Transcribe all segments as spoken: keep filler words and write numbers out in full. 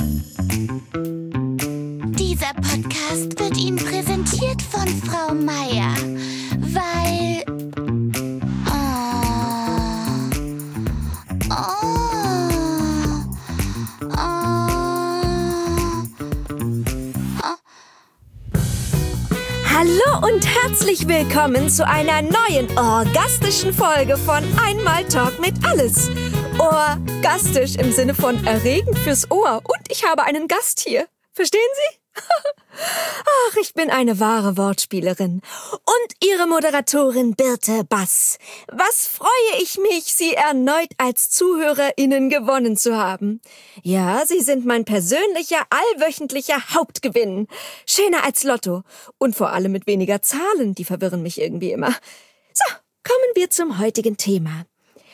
Dieser Podcast wird Ihnen präsentiert von Frau Meier, weil... Oh, oh, oh, oh. Hallo und herzlich willkommen zu einer neuen orgastischen Folge von Einmal Talk mit Alles. Orgastisch im Sinne von erregend fürs Ohr. Und ich habe einen Gast hier. Verstehen Sie? Ach, ich bin eine wahre Wortspielerin. Und Ihre Moderatorin Birte Bass. Was freue ich mich, Sie erneut als ZuhörerInnen gewonnen zu haben. Ja, Sie sind mein persönlicher, allwöchentlicher Hauptgewinn. Schöner als Lotto. Und vor allem mit weniger Zahlen, die verwirren mich irgendwie immer. So, kommen wir zum heutigen Thema.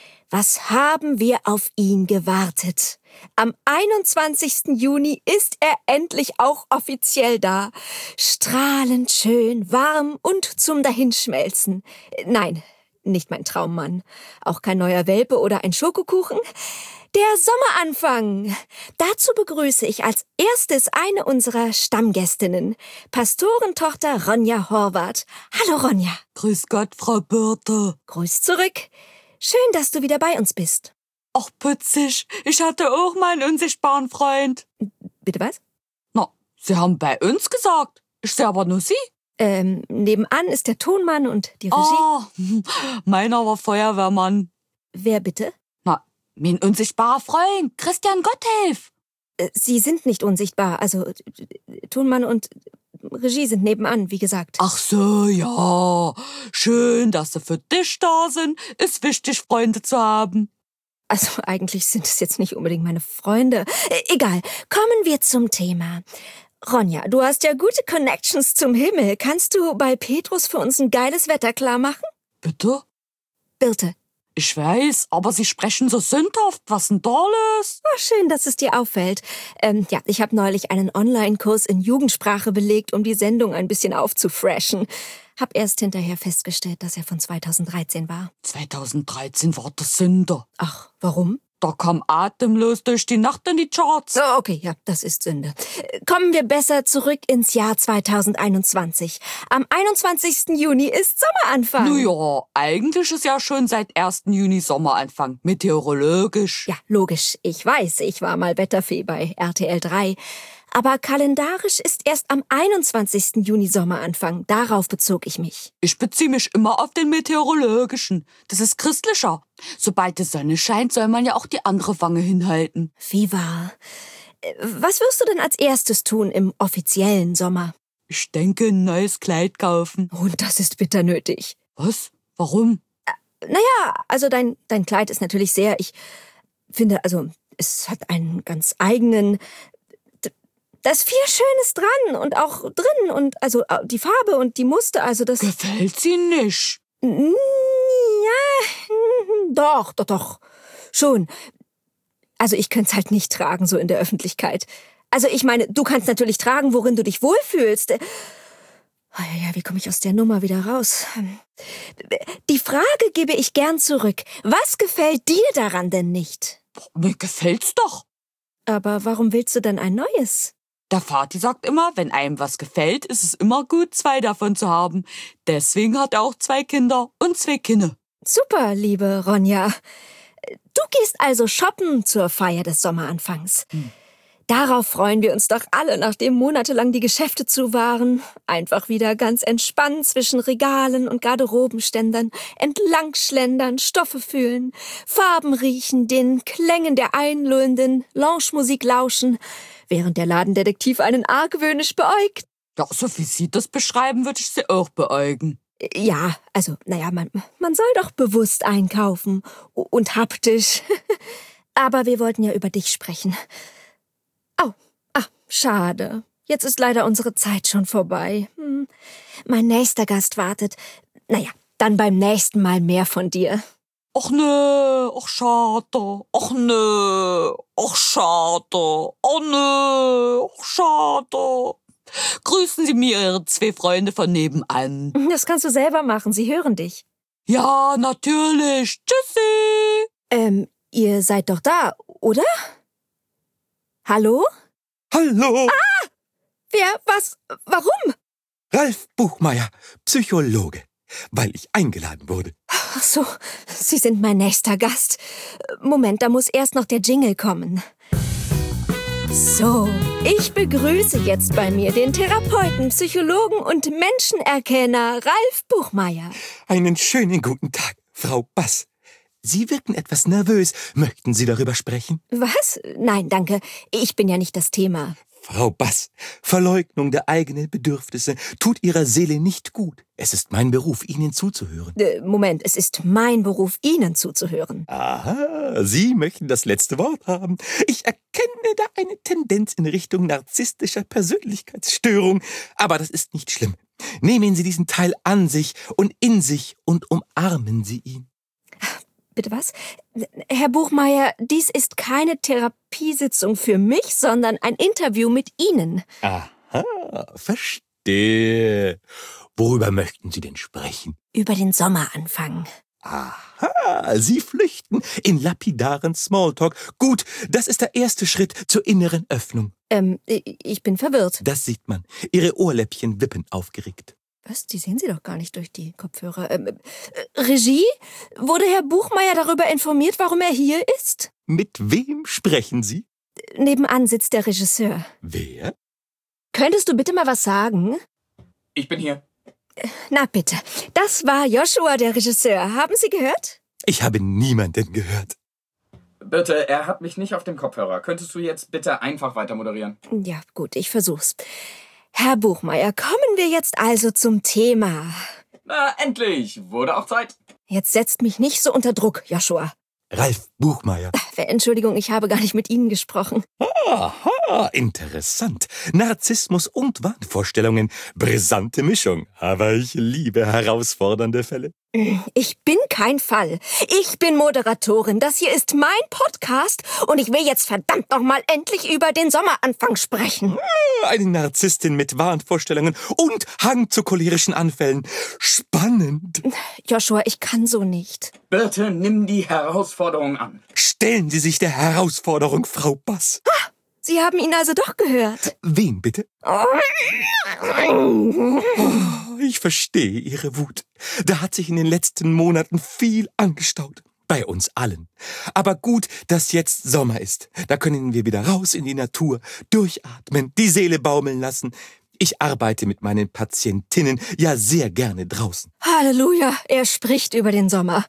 Was haben wir auf ihn gewartet? Am einundzwanzigsten Juni ist er endlich auch offiziell da. Strahlend schön, warm und zum Dahinschmelzen. Nein, nicht mein Traummann. Auch kein neuer Welpe oder ein Schokokuchen. Der Sommeranfang. Dazu begrüße ich als erstes eine unserer Stammgästinnen, Pastorentochter Ronja Horvath. Hallo Ronja. Grüß Gott, Frau Birte. Grüß zurück. Schön, dass du wieder bei uns bist. Ach, putzig. Ich hatte auch mal einen unsichtbaren Freund. Bitte was? Na, Sie haben bei uns gesagt. Ich sehe aber nur Sie. Ähm, nebenan ist der Tonmann und die Regie. Ah, meiner war Feuerwehrmann. Wer bitte? Na, mein unsichtbarer Freund, Christian Gotthelf. Äh, Sie sind nicht unsichtbar. Also, äh, Tonmann und Regie sind nebenan, wie gesagt. Ach so, ja. Schön, dass Sie für dich da sind. Ist wichtig, Freunde zu haben. Also eigentlich sind es jetzt nicht unbedingt meine Freunde. Äh, egal, kommen wir zum Thema. Ronja, du hast ja gute Connections zum Himmel. Kannst du bei Petrus für uns ein geiles Wetter klar machen? Bitte? Birte. Ich weiß, aber Sie sprechen so sündhaft. Was denn da los? Oh, schön, dass es dir auffällt. Ähm, ja, ich habe neulich einen Online-Kurs in Jugendsprache belegt, um die Sendung ein bisschen aufzufreshen. Hab erst hinterher festgestellt, dass er von zweitausenddreizehn war. zweitausenddreizehn war der Sünder. Ach, warum? Da kam atemlos durch die Nacht in die Charts. So, okay, ja, das ist Sünde. Kommen wir besser zurück ins Jahr zweitausendeinundzwanzig. Am einundzwanzigsten Juni ist Sommeranfang. Naja, eigentlich ist ja schon seit ersten Juni Sommeranfang. Meteorologisch. Ja, logisch. Ich weiß, ich war mal Wetterfee bei R T L drei. Aber kalendarisch ist erst am einundzwanzigsten Juni Sommeranfang. Darauf bezog ich mich. Ich beziehe mich immer auf den meteorologischen. Das ist christlicher. Sobald die Sonne scheint, soll man ja auch die andere Wange hinhalten. Wie wahr. Was wirst du denn als erstes tun im offiziellen Sommer? Ich denke, ein neues Kleid kaufen. Und das ist bitter nötig. Was? Warum? Naja, also dein, dein Kleid ist natürlich sehr, ich finde, also es hat einen ganz eigenen... Da ist viel Schönes dran und auch drin und also die Farbe und die Muster, also das... Gefällt sie nicht? Ja, doch, doch, doch, schon. Also ich könnte es halt nicht tragen, so in der Öffentlichkeit. Also ich meine, du kannst natürlich tragen, worin du dich wohlfühlst. Oh ja, ja, wie komme ich aus der Nummer wieder raus? Die Frage gebe ich gern zurück. Was gefällt dir daran denn nicht? Mir gefällt's doch. Aber warum willst du denn ein neues? Der Vati sagt immer, wenn einem was gefällt, ist es immer gut, zwei davon zu haben. Deswegen hat er auch zwei Kinder und zwei Kinder. Super, liebe Ronja. Du gehst also shoppen zur Feier des Sommeranfangs. Hm. Darauf freuen wir uns doch alle, nachdem monatelang die Geschäfte zu waren. Einfach wieder ganz entspannt zwischen Regalen und Garderobenständern, entlangschlendern, Stoffe fühlen, Farben riechen, den Klängen der einlullenden Lounge-Musik lauschen, während der Ladendetektiv einen argwöhnisch beäugt. Ja, so wie Sie das beschreiben, würde ich Sie auch beäugen. Ja, also, naja, man, man soll doch bewusst einkaufen und haptisch. Aber wir wollten ja über dich sprechen. Oh, ah, schade. Jetzt ist leider unsere Zeit schon vorbei. Hm. Mein nächster Gast wartet. Naja, dann beim nächsten Mal mehr von dir. Ach nö, ach schade, ach nö, ach schade, ach nö, ach schade. Grüßen Sie mir Ihre zwei Freunde von nebenan. Das kannst du selber machen, sie hören dich. Ja, natürlich. Tschüssi. Ähm, ihr seid doch da, oder? Hallo? Hallo! Ah! Wer, was, warum? Ralf Buchmeier, Psychologe, weil ich eingeladen wurde. Ach so, Sie sind mein nächster Gast. Moment, da muss erst noch der Jingle kommen. So, ich begrüße jetzt bei mir den Therapeuten, Psychologen und Menschenerkenner Ralf Buchmeier. Einen schönen guten Tag, Frau Bass. Sie wirken etwas nervös. Möchten Sie darüber sprechen? Was? Nein, danke. Ich bin ja nicht das Thema. Frau Bass, Verleugnung der eigenen Bedürfnisse tut Ihrer Seele nicht gut. Es ist mein Beruf, Ihnen zuzuhören. Äh, Moment, es ist mein Beruf, Ihnen zuzuhören. Aha, Sie möchten das letzte Wort haben. Ich erkenne da eine Tendenz in Richtung narzisstischer Persönlichkeitsstörung. Aber das ist nicht schlimm. Nehmen Sie diesen Teil an sich und in sich und umarmen Sie ihn. Bitte was? Herr Buchmeier, dies ist keine Therapiesitzung für mich, sondern ein Interview mit Ihnen. Aha, verstehe. Worüber möchten Sie denn sprechen? Über den Sommeranfang. Aha, Sie flüchten in lapidaren Smalltalk. Gut, das ist der erste Schritt zur inneren Öffnung. Ähm, ich bin verwirrt. Das sieht man. Ihre Ohrläppchen wippen aufgeregt. Was? Die sehen Sie doch gar nicht durch die Kopfhörer. Ähm, äh, Regie? Wurde Herr Buchmeier darüber informiert, warum er hier ist? Mit wem sprechen Sie? Nebenan sitzt der Regisseur. Wer? Könntest du bitte mal was sagen? Ich bin hier. Na bitte. Das war Joshua, der Regisseur. Haben Sie gehört? Ich habe niemanden gehört. Bitte, er hat mich nicht auf dem Kopfhörer. Könntest du jetzt bitte einfach weiter moderieren? Ja, gut, ich versuch's. Herr Buchmeier, kommen wir jetzt also zum Thema. Na, endlich! Wurde auch Zeit. Jetzt setzt mich nicht so unter Druck, Joshua. Ralf Buchmeier. Entschuldigung, ich habe gar nicht mit Ihnen gesprochen. Aha, interessant. Narzissmus und Wahnvorstellungen. Brisante Mischung. Aber ich liebe herausfordernde Fälle. Ich bin kein Fall. Ich bin Moderatorin. Das hier ist mein Podcast und ich will jetzt verdammt nochmal endlich über den Sommeranfang sprechen. Eine Narzisstin mit Wahnvorstellungen und Hang zu cholerischen Anfällen. Spannend. Joshua, ich kann so nicht. Bitte nimm die Herausforderung an. Stellen Sie sich der Herausforderung, Frau Bass. Ah, Sie haben ihn also doch gehört. Wen bitte? Oh, ich verstehe Ihre Wut. Da hat sich in den letzten Monaten viel angestaut. Bei uns allen. Aber gut, dass jetzt Sommer ist. Da können wir wieder raus in die Natur, durchatmen, die Seele baumeln lassen. Ich arbeite mit meinen Patientinnen ja sehr gerne draußen. Halleluja, er spricht über den Sommer.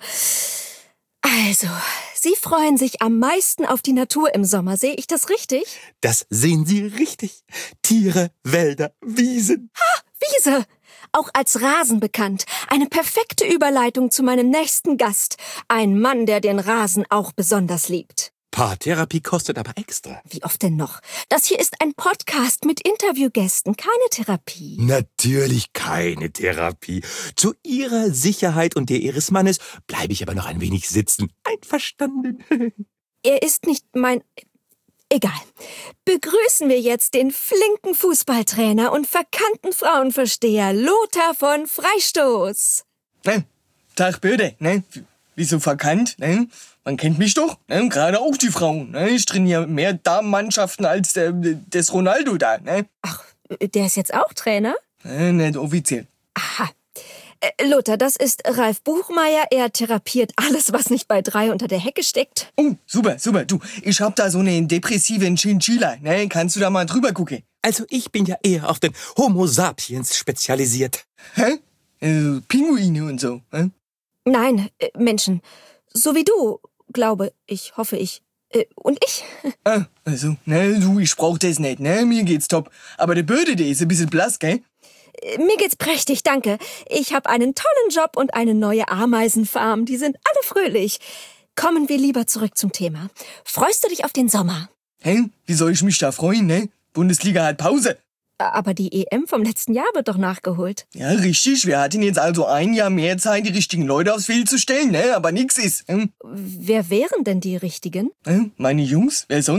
Also, Sie freuen sich am meisten auf die Natur im Sommer. Sehe ich das richtig? Das sehen Sie richtig. Tiere, Wälder, Wiesen. Ha, Wiese! Auch als Rasen bekannt. Eine perfekte Überleitung zu meinem nächsten Gast. Ein Mann, der den Rasen auch besonders liebt. Paartherapie kostet aber extra. Wie oft denn noch? Das hier ist ein Podcast mit Interviewgästen, keine Therapie. Natürlich keine Therapie. Zu Ihrer Sicherheit und der Ihres Mannes bleibe ich aber noch ein wenig sitzen. Einverstanden? Er ist nicht mein... Egal. Begrüßen wir jetzt den flinken Fußballtrainer und verkannten Frauenversteher Lothar von Freistoß. Ne? Tag Böde, ne? Wieso verkannt, ne? Man kennt mich doch, ne? Gerade auch die Frauen, ne? Ich trainiere mehr Damenmannschaften als der, des Ronaldo da, ne? Ach, der ist jetzt auch Trainer? Ne, nicht offiziell. Aha. Äh, Lothar, das ist Ralf Buchmeier. Er therapiert alles, was nicht bei drei unter der Hecke steckt. Oh, super, super. Du, ich hab da so einen depressiven Chinchilla, ne? Kannst du da mal drüber gucken? Also ich bin ja eher auf den Homo sapiens spezialisiert. Hä? Äh, Pinguine und so, ne? Nein, äh, Menschen. So wie du, glaube ich, hoffe ich. Äh, und ich. Ah, also, ne, du, ich brauch das nicht, ne? Mir geht's top. Aber der Böde, der ist ein bisschen blass, gell? Mir geht's prächtig, danke. Ich habe einen tollen Job und eine neue Ameisenfarm. Die sind alle fröhlich. Kommen wir lieber zurück zum Thema. Freust du dich auf den Sommer? Hä? Wie soll ich mich da freuen, ne? Bundesliga hat Pause. Aber die E M vom letzten Jahr wird doch nachgeholt. Ja, richtig. Wir hatten jetzt also ein Jahr mehr Zeit, die richtigen Leute aufs Feld zu stellen, ne? Aber nix ist. Hm? Wer wären denn die Richtigen? Hm? Meine Jungs? Wer sonst?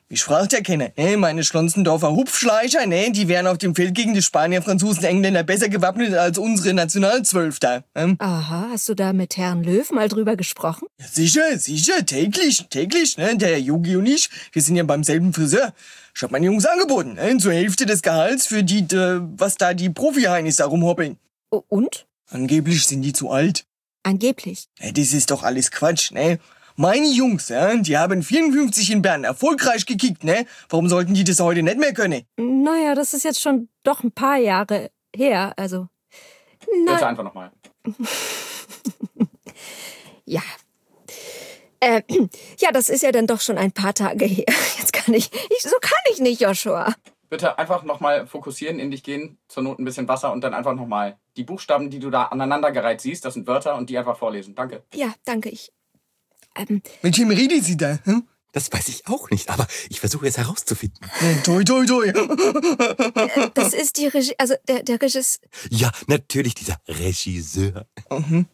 Ich fragt ja keiner, ne? Meine Schlonsendorfer Hupfschleicher, ne? Die wären auf dem Feld gegen die Spanier, Franzosen, Engländer besser gewappnet als unsere Nationalzwölf da. Ne? Aha, hast du da mit Herrn Löw mal drüber gesprochen? Ja, sicher, sicher, täglich, täglich, ne? Der Yogi und ich, wir sind ja beim selben Friseur. Ich hab meinen Jungs angeboten, ne? Zur Hälfte des Gehalts für die, de, was da die Profi-Heinis da rumhoppeln. Oh, und? Angeblich sind die zu alt. Angeblich. Ja, das ist doch alles Quatsch, ne? Meine Jungs, ja, die haben vierundfünfzig in Bern erfolgreich gekickt, ne? Warum sollten die das heute nicht mehr können? Naja, das ist jetzt schon doch ein paar Jahre her, also... Bitte Na, einfach nochmal. ja. Äh, ja, das ist ja dann doch schon ein paar Tage her. Jetzt kann ich... ich so kann ich nicht, Joshua. Bitte einfach nochmal fokussieren, in dich gehen, zur Not ein bisschen Wasser und dann einfach nochmal die Buchstaben, die du da aneinandergereiht siehst, das sind Wörter und die einfach vorlesen. Danke. Ja, danke, ich... Ähm, Mit wem redet sie da? Hm? Das weiß ich auch nicht, aber ich versuche es herauszufinden. Ja, toi, toi, toi. das ist die Regie... Also, der, der Regisseur... Ja, natürlich dieser Regisseur. Mhm.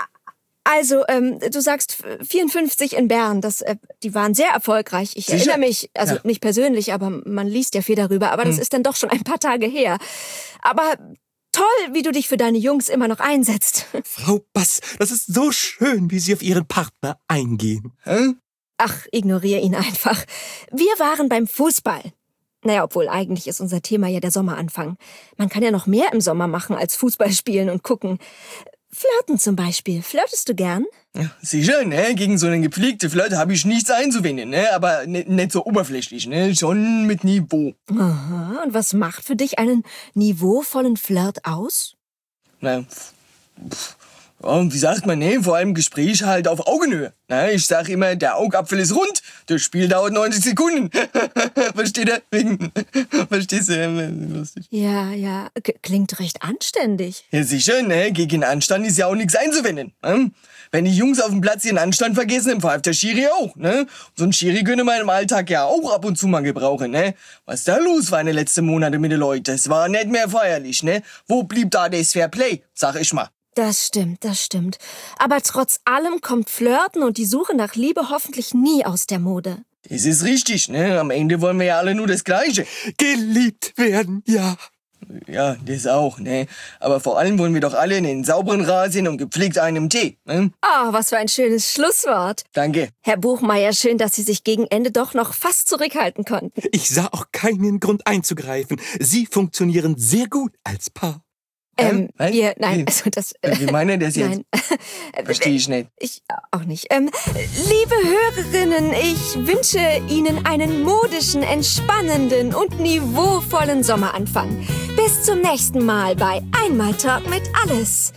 Also, ähm, du sagst vierundfünfzig in Bern, das, äh, die waren sehr erfolgreich. Ich Sicher? erinnere mich, also Ja. nicht persönlich, aber man liest ja viel darüber, aber das Hm. ist dann doch schon ein paar Tage her. Aber toll, wie du dich für deine Jungs immer noch einsetzt. Frau Bass, das ist so schön, wie Sie auf Ihren Partner eingehen. Hä? Ach, ignoriere ihn einfach. Wir waren beim Fußball. Naja, obwohl eigentlich ist unser Thema ja der Sommeranfang. Man kann ja noch mehr im Sommer machen als Fußball spielen und gucken. Flirten zum Beispiel. Flirtest du gern? Ja, sicher, ne? Gegen so eine gepflegte Flirt habe ich nichts einzuwenden, ne? Aber ne, nicht so oberflächlich, ne? Schon mit Niveau. Aha, und was macht für dich einen niveauvollen Flirt aus? Na, pf, pf, ja, wie sagt man, ne? Vor allem Gespräch halt auf Augenhöhe. Na, ich sag immer, der Augapfel ist rund, das Spiel dauert neunzig Sekunden. Versteht ihr? Wegen, verstehst du? Lustig. Ja, ja, k- klingt recht anständig. Ja, sicher, ne? Gegen Anstand ist ja auch nichts einzuwenden. Ne? Wenn die Jungs auf dem Platz ihren Anstand vergessen, dann pfeift der Schiri auch, ne? So ein Schiri könnte man im Alltag ja auch ab und zu mal gebrauchen, ne? Was da los war in den letzten Monaten mit den Leuten, das war nicht mehr feierlich, ne? Wo blieb da das Fairplay, sag ich mal. Das stimmt, das stimmt. Aber trotz allem kommt Flirten und die Suche nach Liebe hoffentlich nie aus der Mode. Das ist richtig, ne? Am Ende wollen wir ja alle nur das Gleiche. Geliebt werden, ja. Ja, das auch, ne? Aber vor allem wollen wir doch alle einen sauberen Rasen und gepflegt einem Tee, ne? Ah, was für ein schönes Schlusswort. Danke. Herr Buchmeier, schön, dass Sie sich gegen Ende doch noch fast zurückhalten konnten. Ich sah auch keinen Grund einzugreifen. Sie funktionieren sehr gut als Paar. Ähm, was? wir, nein, Wie- also das... Wie meint ihr das jetzt? Nein. Verstehe ich nicht. Ich auch nicht. Ähm, liebe Hörerinnen, ich wünsche Ihnen einen modischen, entspannenden und niveauvollen Sommeranfang. Bis zum nächsten Mal bei Einmal Talk mit Alles.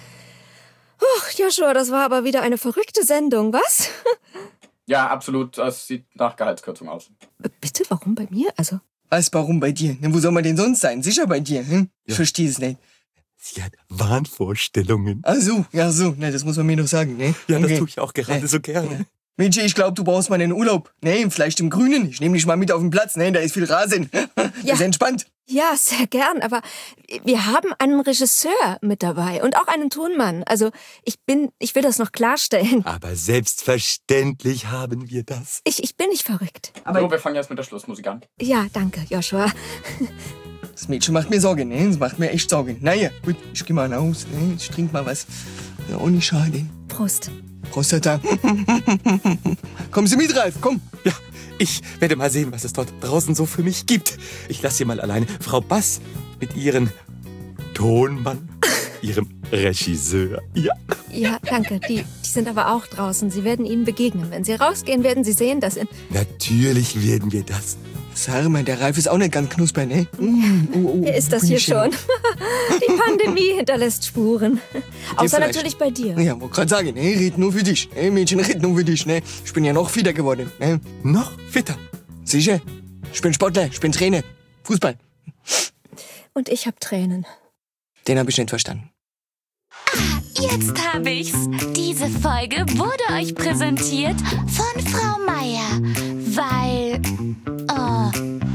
Huch, Joshua, das war aber wieder eine verrückte Sendung, was? Ja, absolut. Das sieht nach Gehaltskürzung aus. B- Bitte, warum bei mir? Also, Was, warum bei dir? Ne, wo soll man denn sonst sein? Sicher bei dir, hm? Ich Ja. verstehe es nicht. Sie hat Wahnvorstellungen. Ach so, ja so, ne, das muss man mir noch sagen, ne? Ja, das Okay. tue ich auch gerade Ja. so gerne. Mädchen, ich glaube, du brauchst mal einen Urlaub. Ne, vielleicht im Grünen. Ich nehme dich mal mit auf den Platz, ne? Da ist viel Rasen. Ja. Ist entspannt. ja, sehr gern, aber wir haben einen Regisseur mit dabei und auch einen Tonmann. Also, ich bin, ich will das noch klarstellen. Aber selbstverständlich haben wir das. Ich, ich bin nicht verrückt. Aber so, wir fangen jetzt mit der Schlussmusik an. Ja, danke, Joshua. Das Mädchen macht mir Sorgen, ne? Das macht mir echt Sorgen. Naja, gut, ich geh mal raus, ne? Ich trink mal was. Ja, auch nicht schade. Prost. Prostata. Kommen Sie mit, Ralf, komm. Ja, ich werde mal sehen, was es dort draußen so für mich gibt. Ich lasse Sie mal alleine. Frau Bass mit Ihrem Tonmann, Ihrem Regisseur. Ja. Ja, danke. Die, die sind aber auch draußen. Sie werden Ihnen begegnen. Wenn Sie rausgehen, werden Sie sehen, dass in... Natürlich werden wir das. Sag mal, der Ralf ist auch nicht ganz knusper, ne? Mm, oh, oh, Wer ist das bin hier ich schon? Die Pandemie hinterlässt Spuren. Außer vielleicht. natürlich bei dir. Ja, wollte gerade sagen, ne? Red nur für dich. Ne? Mädchen, red nur für dich, ne? Ich bin ja noch fitter geworden, ne? Noch fitter. Sicher? Ich bin Sportler, ich bin Trainer. Fußball. Und ich habe Tränen. Den habe ich nicht verstanden. Jetzt habe ich's. Diese Folge wurde euch präsentiert von Frau Meier, weil... Oh,